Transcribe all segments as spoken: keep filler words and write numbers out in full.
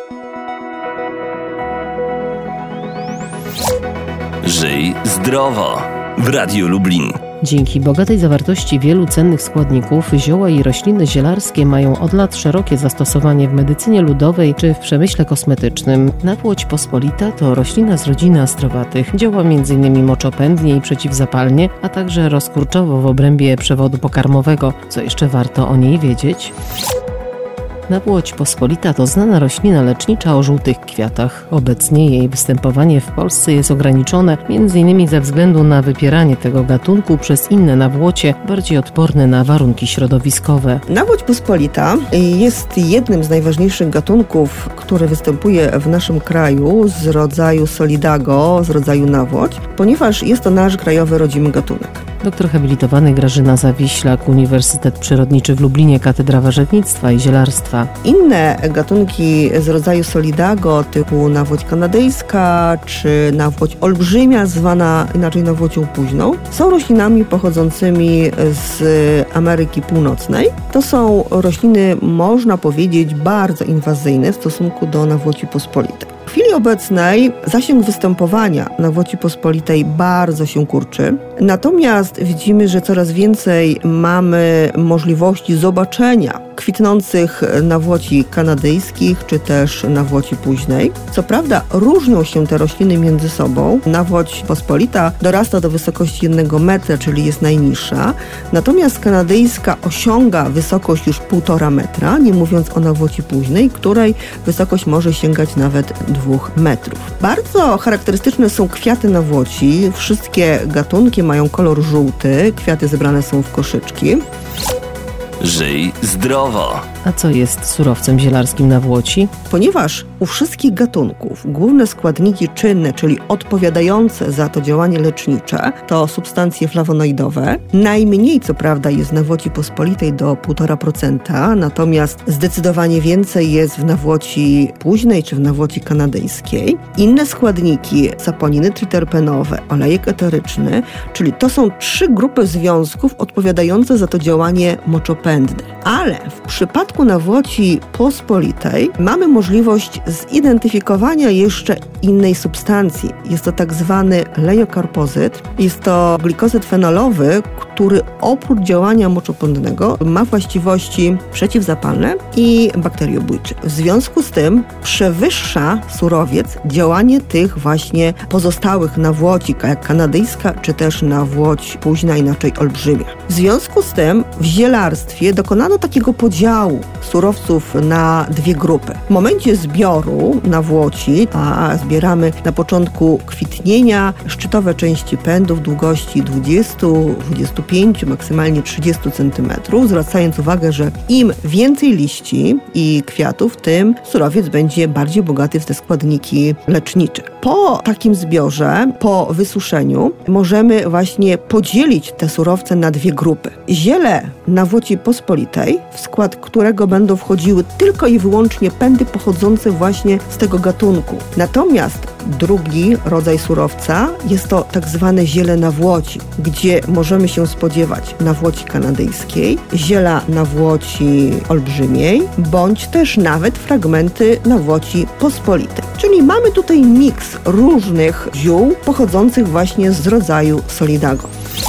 Żyj zdrowo w Radiu Lublin. Dzięki bogatej zawartości wielu cennych składników zioła i rośliny zielarskie mają od lat szerokie zastosowanie w medycynie ludowej czy w przemyśle kosmetycznym. Nawłoć pospolita to roślina z rodziny astrowatych. Działa m in moczopędnie i przeciwzapalnie, a także rozkurczowo w obrębie przewodu pokarmowego. Co jeszcze warto o niej wiedzieć? Nawłoć pospolita to znana roślina lecznicza o żółtych kwiatach. Obecnie jej występowanie w Polsce jest ograniczone m.in. ze względu na wypieranie tego gatunku przez inne nawłocie bardziej odporne na warunki środowiskowe. Nawłoć pospolita jest jednym z najważniejszych gatunków, który występuje w naszym kraju z rodzaju Solidago, z rodzaju nawłoć, ponieważ jest to nasz krajowy rodzimy gatunek. Doktor habilitowany Grażyna Zawiślak, Uniwersytet Przyrodniczy w Lublinie, Katedra Warzywnictwa i Zielarstwa. Inne gatunki z rodzaju Solidago, typu nawłoć kanadyjska czy nawłoć olbrzymia, zwana inaczej nawłocią późną, są roślinami pochodzącymi z Ameryki Północnej. To są rośliny, można powiedzieć, bardzo inwazyjne w stosunku do nawłoci pospolitej. W chwili obecnej zasięg występowania nawłoci pospolitej bardzo się kurczy, natomiast widzimy, że coraz więcej mamy możliwości zobaczenia kwitnących nawłoci kanadyjskich czy też nawłoci późnej. Co prawda różnią się te rośliny między sobą. Nawłoć pospolita dorasta do wysokości jednego metra, czyli jest najniższa, natomiast kanadyjska osiąga wysokość już półtora metra, nie mówiąc o nawłoci późnej, której wysokość może sięgać nawet dwóch metrów. Bardzo charakterystyczne są kwiaty nawłoci. Wszystkie gatunki mają kolor żółty, kwiaty zebrane są w koszyczki. Żyj zdrowo. A co jest surowcem zielarskim nawłoci? Ponieważ u wszystkich gatunków główne składniki czynne, czyli odpowiadające za to działanie lecznicze, to substancje flawonoidowe. Najmniej, co prawda, jest w nawłoci pospolitej do półtora procenta, natomiast zdecydowanie więcej jest w nawłoci późnej czy w nawłoci kanadyjskiej. Inne składniki, saponiny triterpenowe, olejek eteryczny, czyli to są trzy grupy związków odpowiadające za to działanie moczopędne. Ale w przypadku nawłoci pospolitej mamy możliwość zidentyfikowania jeszcze innej substancji. Jest to tak zwany lejokarpozyt. Jest to glikozyd fenolowy, który oprócz działania moczopędnego ma właściwości przeciwzapalne i bakteriobójcze. W związku z tym przewyższa surowiec działanie tych właśnie pozostałych nawłoci, jak kanadyjska czy też nawłoć późna, inaczej olbrzymia. W związku z tym w zielarstwie dokonano takiego podziału surowców na dwie grupy. W momencie zbioru nawłoci, a zbieramy na początku kwitnienia szczytowe części pędów długości dwadzieścia do dwudziestu pięciu, maksymalnie trzydziestu centymetrów, zwracając uwagę, że im więcej liści i kwiatów, tym surowiec będzie bardziej bogaty w te składniki lecznicze. Po takim zbiorze, po wysuszeniu, możemy właśnie podzielić te surowce na dwie grupy. Ziele nawłoci pospolitej, w skład którego będą wchodziły tylko i wyłącznie pędy pochodzące właśnie z tego gatunku. Natomiast drugi rodzaj surowca jest to tak zwane ziele nawłoci, gdzie możemy się spodziewać nawłoci kanadyjskiej, ziela nawłoci olbrzymiej, bądź też nawet fragmenty nawłoci pospolitej. Czyli mamy tutaj miks różnych ziół pochodzących właśnie z rodzaju Solidago.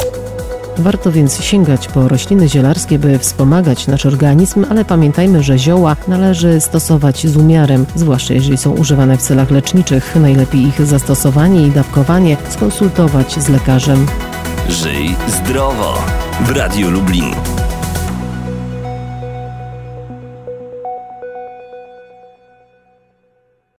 Warto więc sięgać po rośliny zielarskie, by wspomagać nasz organizm, ale pamiętajmy, że zioła należy stosować z umiarem, zwłaszcza jeżeli są używane w celach leczniczych. Najlepiej ich zastosowanie i dawkowanie skonsultować z lekarzem. Żyj zdrowo w Radiu Lublin.